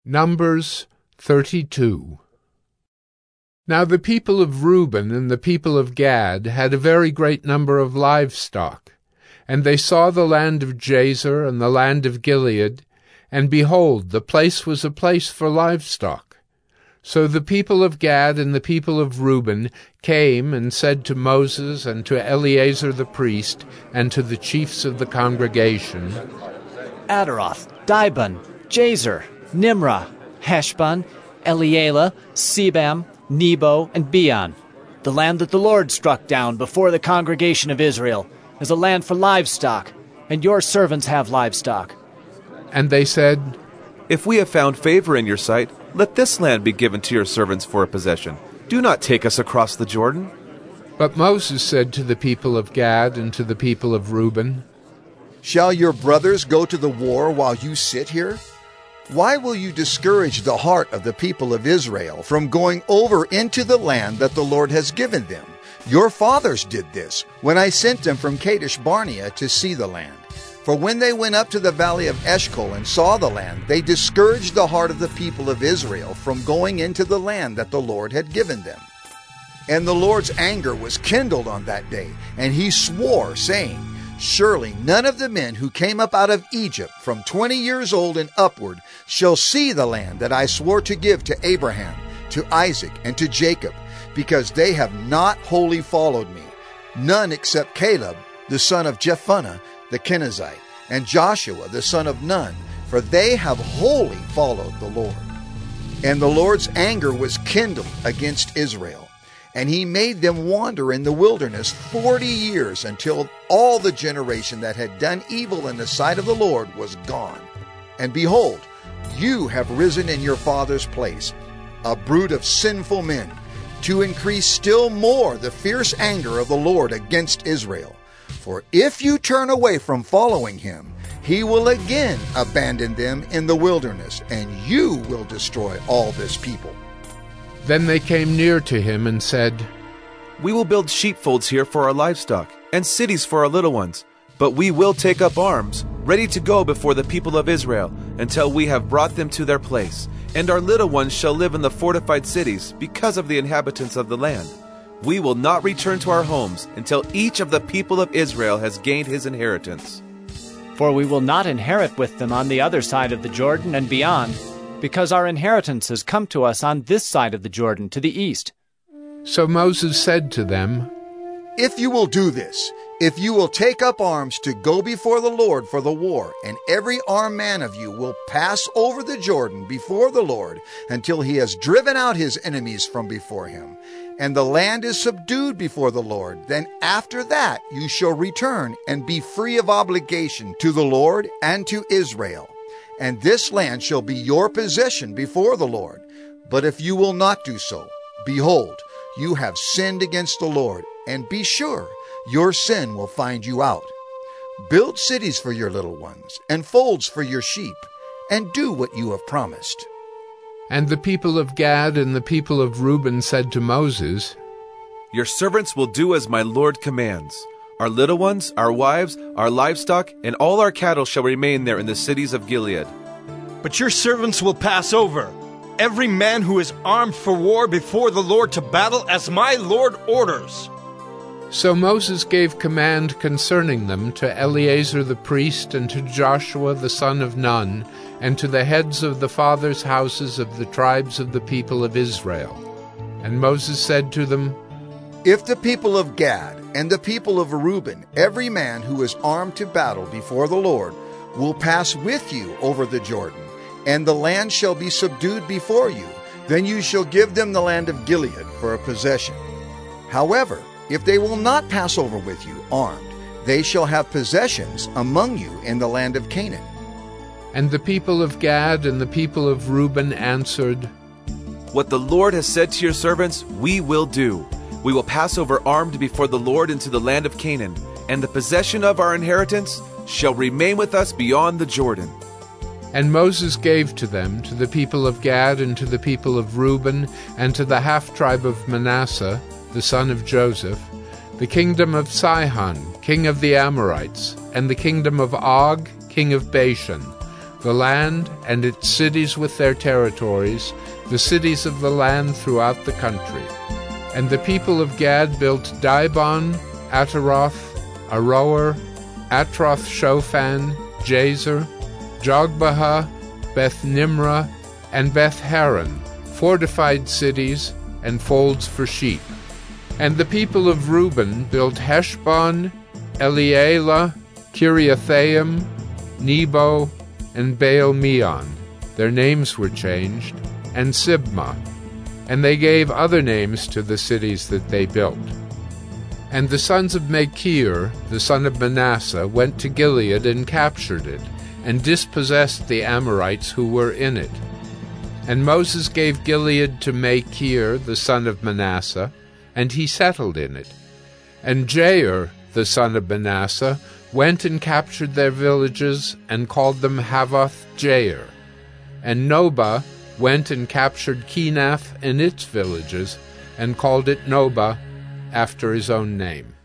Numbers 32. Now the people of Reuben and the people of Gad had a very great number of livestock. And they saw the land of Jazer and the land of Gilead, and behold, the place was a place for livestock. So the people of Gad and the people of Reuben came and said to Moses and to Eleazar the priest and to the chiefs of the congregation, Adaroth, Dibon, Jazer, Nimrah, Heshbon, Elealeh, Sebam, Nebo, and Beon. The land that the Lord struck down before the congregation of Israel is a land for livestock, and your servants have livestock. And they said, If we have found favor in your sight, let this land be given to your servants for a possession. Do not take us across the Jordan. But Moses said to the people of Gad and to the people of Reuben, Shall your brothers go to the war while you sit here? Why will you discourage the heart of the people of Israel from going over into the land that the Lord has given them? Your fathers did this when I sent them from Kadesh Barnea to see the land. For when they went up to the valley of Eshcol and saw the land, they discouraged the heart of the people of Israel from going into the land that the Lord had given them. And the Lord's anger was kindled on that day, and he swore, saying, Surely none of the men who came up out of Egypt from 20 years old and upward shall see the land that I swore to give to Abraham, to Isaac, and to Jacob, because they have not wholly followed me, none except Caleb, the son of Jephunneh, the Kenizzite, and Joshua, the son of Nun, for they have wholly followed the Lord. And the Lord's anger was kindled against Israel, and he made them wander in the wilderness 40 years until all the generation that had done evil in the sight of the Lord was gone. And behold, you have risen in your father's place, a brood of sinful men, to increase still more the fierce anger of the Lord against Israel. For if you turn away from following him, he will again abandon them in the wilderness, and you will destroy all this people. Then they came near to him and said, We will build sheepfolds here for our livestock, and cities for our little ones. But we will take up arms, ready to go before the people of Israel, until we have brought them to their place. And our little ones shall live in the fortified cities, because of the inhabitants of the land. We will not return to our homes until each of the people of Israel has gained his inheritance. For we will not inherit with them on the other side of the Jordan and beyond, because our inheritance has come to us on this side of the Jordan, to the east. So Moses said to them, If you will do this, if you will take up arms to go before the Lord for the war, and every armed man of you will pass over the Jordan before the Lord until he has driven out his enemies from before him, and the land is subdued before the Lord, then after that you shall return and be free of obligation to the Lord and to Israel. And this land shall be your possession before the Lord. But if you will not do so, behold, you have sinned against the Lord, and be sure your sin will find you out. Build cities for your little ones, and folds for your sheep, and do what you have promised. And the people of Gad and the people of Reuben said to Moses, Your servants will do as my Lord commands. Our little ones, our wives, our livestock, and all our cattle shall remain there in the cities of Gilead. But your servants will pass over, every man who is armed for war before the Lord to battle, as my Lord orders. So Moses gave command concerning them to Eleazar the priest and to Joshua the son of Nun, and to the heads of the fathers' houses of the tribes of the people of Israel. And Moses said to them, If the people of Gad and the people of Reuben, every man who is armed to battle before the Lord, will pass with you over the Jordan, and the land shall be subdued before you, then you shall give them the land of Gilead for a possession. However, if they will not pass over with you armed, they shall have possessions among you in the land of Canaan. And the people of Gad and the people of Reuben answered, What the Lord has said to your servants, we will do. We will pass over armed before the Lord into the land of Canaan, and the possession of our inheritance shall remain with us beyond the Jordan. And Moses gave to them, to the people of Gad and to the people of Reuben, and to the half-tribe of Manasseh, the son of Joseph, the kingdom of Sihon, king of the Amorites, and the kingdom of Og, king of Bashan, the land and its cities with their territories, the cities of the land throughout the country. And the people of Gad built Dibon, Ataroth, Aroer, Atroth-Shophan, Jazer, Jogbehah, Beth-Nimrah, and Beth-Haran, fortified cities and folds for sheep. And the people of Reuben built Heshbon, Elealeh, Kiriathaim, Nebo, and Baal-Meon. Their names were changed, and Sibmah. And they gave other names to the cities that they built. And the sons of Machir, the son of Manasseh, went to Gilead and captured it, and dispossessed the Amorites who were in it. And Moses gave Gilead to Machir, the son of Manasseh, and he settled in it. And Jair, the son of Manasseh, went and captured their villages, and called them Havoth-Jair. And Nobah went and captured Kenath and its villages, and called it Nobah, after his own name.